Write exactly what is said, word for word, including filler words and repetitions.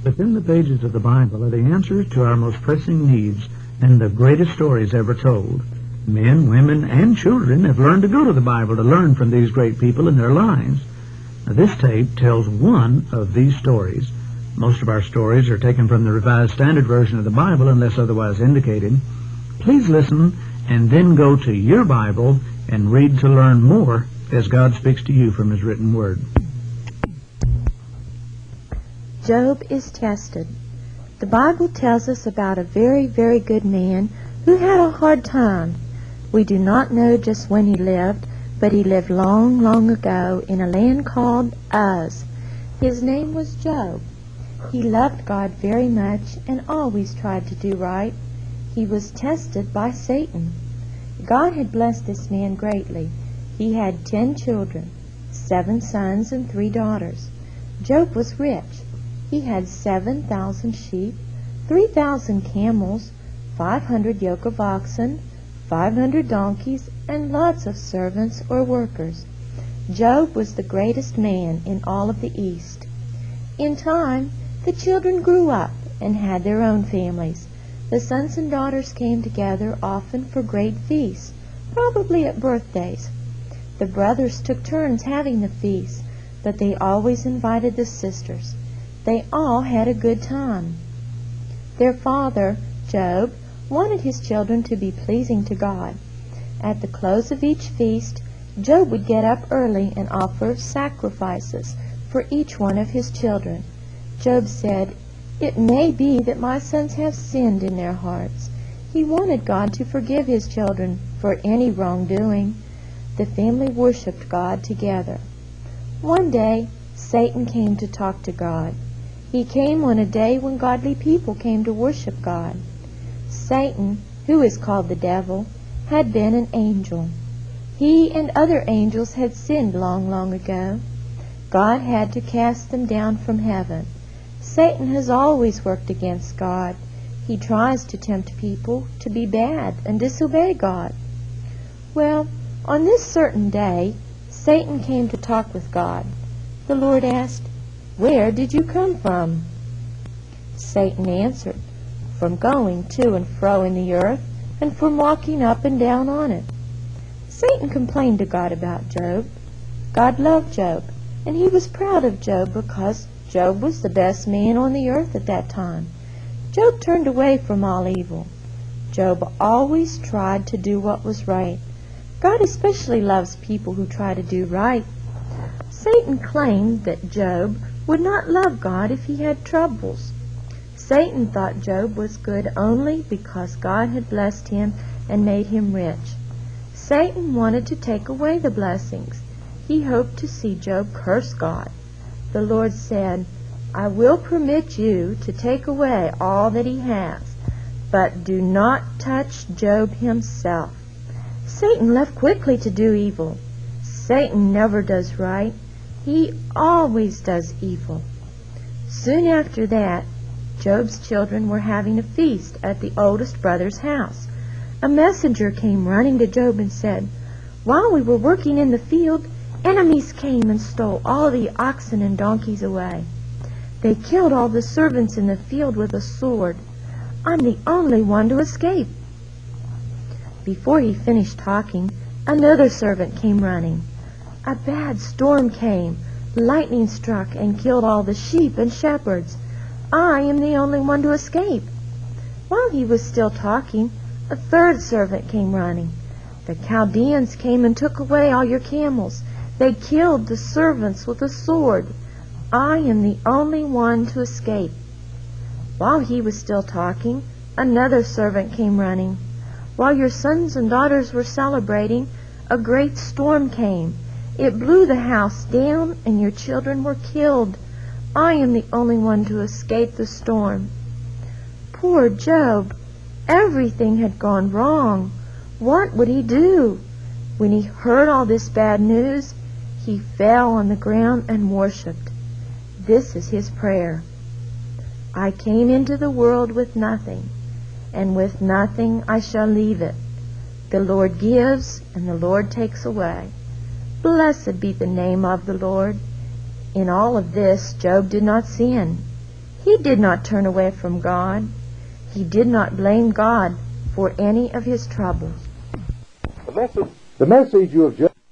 Within the pages of the Bible are the answers to our most pressing needs and the greatest stories ever told. Men, women, and children have learned to go to the Bible to learn from these great people in their lives. Now, this tape tells one of these stories. Most of our stories are taken from the Revised Standard Version of the Bible unless otherwise indicated. Please listen and then go to your Bible and read to learn more as God speaks to you from His written Word. Job is tested. The Bible tells us about a very, very good man who had a hard time. We do not know just when he lived, but he lived long, long ago in a land called Uz. His name was Job. He loved God very much and always tried to do right. He was tested by Satan. God had blessed this man greatly. He had ten children, seven sons and three daughters. Job was rich. He had seven thousand sheep, three thousand camels, five hundred yoke of oxen, five hundred donkeys, and lots of servants or workers. Job was the greatest man in all of the East. In time, the children grew up and had their own families. The sons and daughters came together often for great feasts, probably at birthdays. The brothers took turns having the feasts, but they always invited the sisters. They all had a good time. Their father, Job, wanted his children to be pleasing to God. At the close of each feast, Job would get up early and offer sacrifices for each one of his children. Job said, "It may be that my sons have sinned in their hearts." He wanted God to forgive his children for any wrongdoing. The family worshipped God together. One day, Satan came to talk to God. He came on a day when godly people came to worship God. Satan, who is called the devil, had been an angel. He and other angels had sinned long, long ago. God had to cast them down from heaven. Satan has always worked against God. He tries to tempt people to be bad and disobey God. Well, on this certain day, Satan came to talk with God. The Lord asked, "Where did you come from?" Satan answered, "From going to and fro in the earth, and from walking up and down on it." Satan complained to God about Job. God loved Job, and he was proud of Job because Job was the best man on the earth at that time. Job turned away from all evil. Job always tried to do what was right. God especially loves people who try to do right. Satan claimed that Job would not love God if he had troubles. Satan thought Job was good only because God had blessed him and made him rich. Satan wanted to take away the blessings. He hoped to see Job curse God. The Lord said, "I will permit you to take away all that he has, but do not touch Job himself." Satan left quickly to do evil. Satan never does right. He always does evil. Soon after that, Job's children were having a feast at the oldest brother's house. A messenger came running to Job and said, "While we were working in the field, enemies came and stole all the oxen and donkeys away. They killed all the servants in the field with a sword. I'm the only one to escape." Before he finished talking, another servant came running. A bad storm came. Lightning struck and killed all the sheep and shepherds. I am the only one to escape. While he was still talking, a third servant came running. The Chaldeans came and took away all your camels. They killed the servants with a sword. I am the only one to escape. While he was still talking, another servant came running. While your sons and daughters were celebrating, a great storm came. It blew the house down, and your children were killed. I am the only one to escape the storm. Poor Job! Everything had gone wrong. What would he do? When he heard all this bad news, he fell on the ground and worshipped. This is his prayer. "I came into the world with nothing, and with nothing I shall leave it. The Lord gives, and the Lord takes away. Blessed be the name of the Lord." In all of this, Job did not sin. He did not turn away from God. He did not blame God for any of his troubles. The message, the message you have just